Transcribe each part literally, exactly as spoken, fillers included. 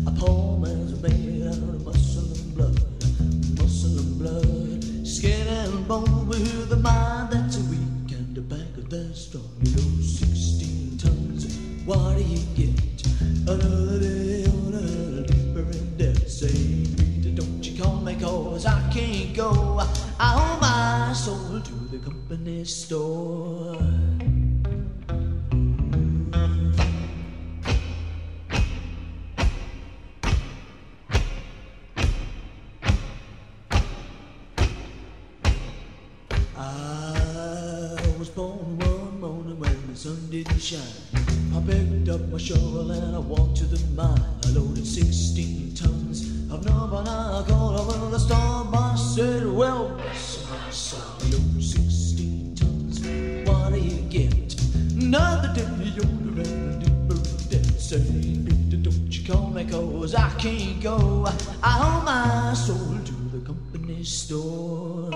A poor man's made out of muscle and blood, muscle and blood, skin and bone, with a mind that's weak and a back that's strong. You know, sixteen tons, what do you get? Another day on a deeper in debt. Say, Peter, don't you call me, cause I can't go. I owe my soul to the company store. I was born one morning when the sun didn't shine. I picked up my shovel and I walked to the mine. I loaded sixteen tons of nothing I called up when the storm. I said, well, bless my soul, I load sixteen tons, what do you get? Another day older and deeper in debt. Say, Peter, don't you call me, cause I can't go. I owe my soul to the company store.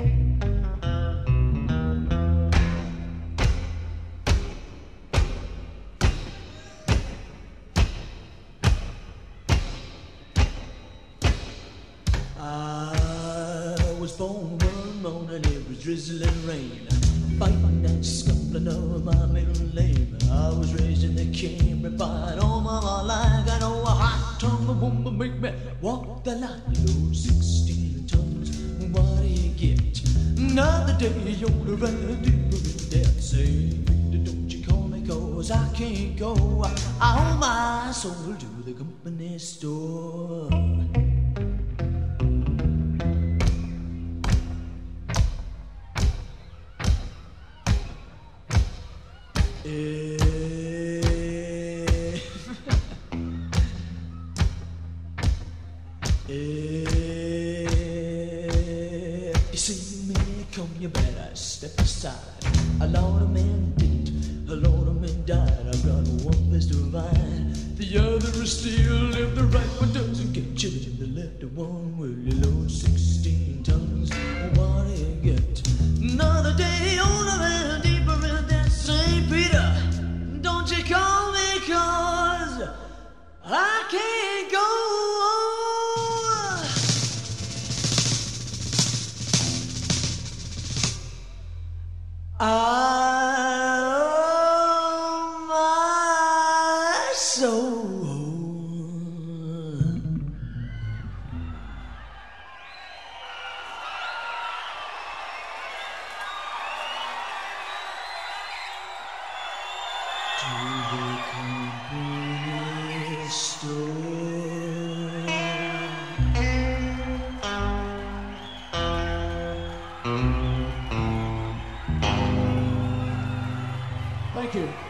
I was born one morning, it was drizzling rain, fighting and scuffling over my middle name. I was raised in the Cambria fight all my life. I know a hot tongue woman make me walk the line. Load sixteen tons, what do you get? Another day older and deeper in debt. Say, Peter, don't you call me, cause I can't go. I owe my soul to the company store. Eh, eh, you see me come, you better step aside. A lot of men did, a lot of men died. I've got one best divine, the other is still. If the right one doesn't get you, then the left one will. You load sixteen tons, what do you get? Another day older and deeper in that. Saint Peter, don't you call me, cause I can't go. I owe my soul. To the company store. Thank you.